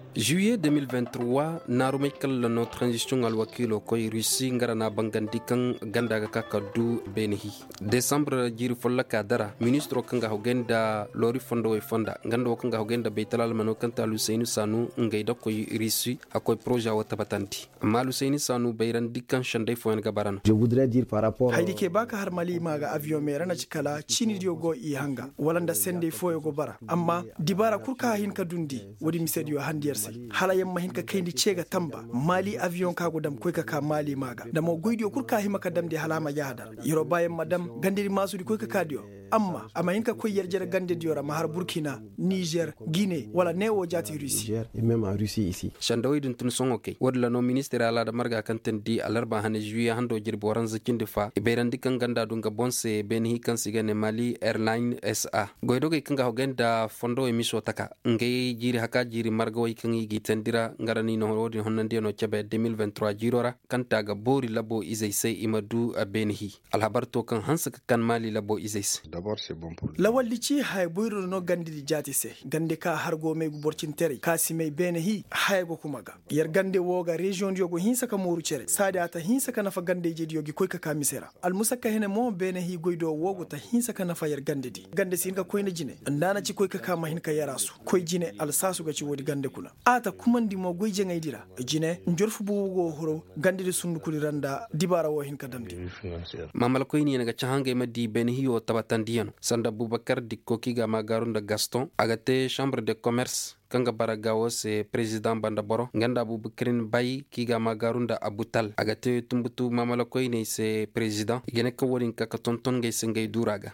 Juillet 2023 narumai kala no transition al wakilo koy Russie ngara na bangandi kan ganda ka kadu benihi. Décembre jiri folla kadara ministro kanga hogenda lori fondo e fonda ngando kanga hogenda beitalal mano kanta Luseini Sanu ngaida koy Russie akoy projet wa tabatanti. Ma Luseini Sanu beiran dikkan shandai fo en gabarano. Je voudrais dire par rapport haydi ke baka har mali maga avion me rana cikala chini diogo i hanga walanda sende fo go bara amma dibara kurka hin ka dundi wodi misedi yo handiyarse hala yamma hin ka kayndi cega tamba mali avion ka go dam koy ka mali maga damo goydio kurka hima ka damde halama yahadar yoro baye madam gandiri masudi koy ka kadio amma ama hin ka koy yerjere gande diora ma har Burkina Niger Guinée wala newo jati Russie et même en Russie ici shandawi dun tun songo kay wadla no ministère ala da marga kanten di alarba hane juillet hando jirbo waran zakinde fa iberan dikan ganda dunga bonse ben hi kan sigane Mali Airline SA goydo kay kanga hogenda fondo emiso taka ngay jiri haka jiri marga way kan yigi tendira ngarani no wodi honnande no cebe 2023 jirora kanta ga bori labo izay say imadu benhi alhabarto kan hansa kan Mali labo izay d'abord c'est bon pour lawal lici hay boyro no gandi jati se gande ka hargo me borcin tere kasime benhi hay go kumaga yar gande woga region yogo hinsa ka moru cere sada ta hinsa ka nafa gande je yogi koy ka kamisera al musakka hene mo benhi goydo wogo ta hinsa ka nafa yar gande di gande sin ka koyna jine ndana ci koy ka kama hin ka yarasu koy jine al sasu ga ci wodi gande kula ata kumandi mo goyje ngaydira jine njorfu bugo horo gande de sundu kuli randa dibara wo hin ka damdi mamal koy ni nga chahange madi benhi o tabatandiano sanda Boubacar dikko kiga magarunda Gaston agate chambre de commerce kanga baragawo se président banda boro nganda Boubacarin Bayi kiga magarunda Abutal agate tumbutu mamala koy ne se président gene ko wodin ka tonton ngay se ngay duraga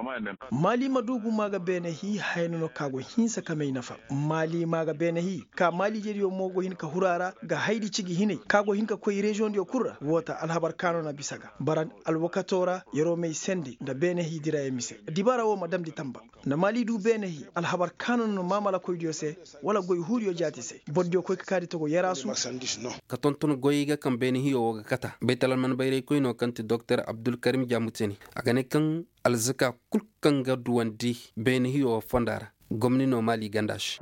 mali madugu maga benehi hayno kago hinsa kamay nafa mali maga benehi ka mali jeri yo mogo hin ka hurara ga haydi cigi hinay kago hin ka koy region dio kurra wota alhabar kano na bisaga baran alwakatora yero may sendi da benehi dira e mise dibara wo madam di tamba na mali du benehi alhabar kano no mamala koy dio se wala goy huriyo jati se boddio koy ka kadi to go yarasu ka tonton goyiga kan benehi o ga kata betalal man bayre koy no kanti docteur Abdul Karim Jamuteni agane kan alzaka kulkan gaduwandi benehi o fondara gomni no Mali gandash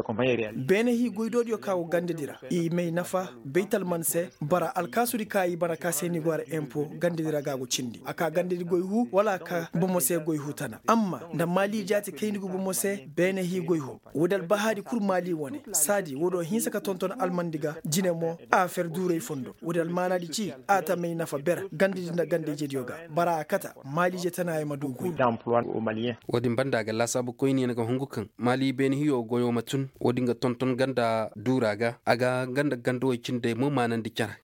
benehi goydodio kawo gandedira i may nafa beital manse bara alkasuri kayi bara kaseni gwar impo gandedira gago cindi aka gandedi goyhu wala ka bomose goyhu tana amma da Mali jati kaynigo bomose benehi goyhu wodal bahadi kur Mali wone sadi wodo hinsa ka tonton almandiga jinemo affaire dure fondo wodal manadi ci ata may nafa ber gandedi na gandeje dioga bara akata Mali je tana e madugo d'emploi au Malien wodi bandaga la sabu koyni nga hongu kan Mali benhi yo goyo matun wodi nga tonton ganda duraga aga ganda gando cinde mo manandi cara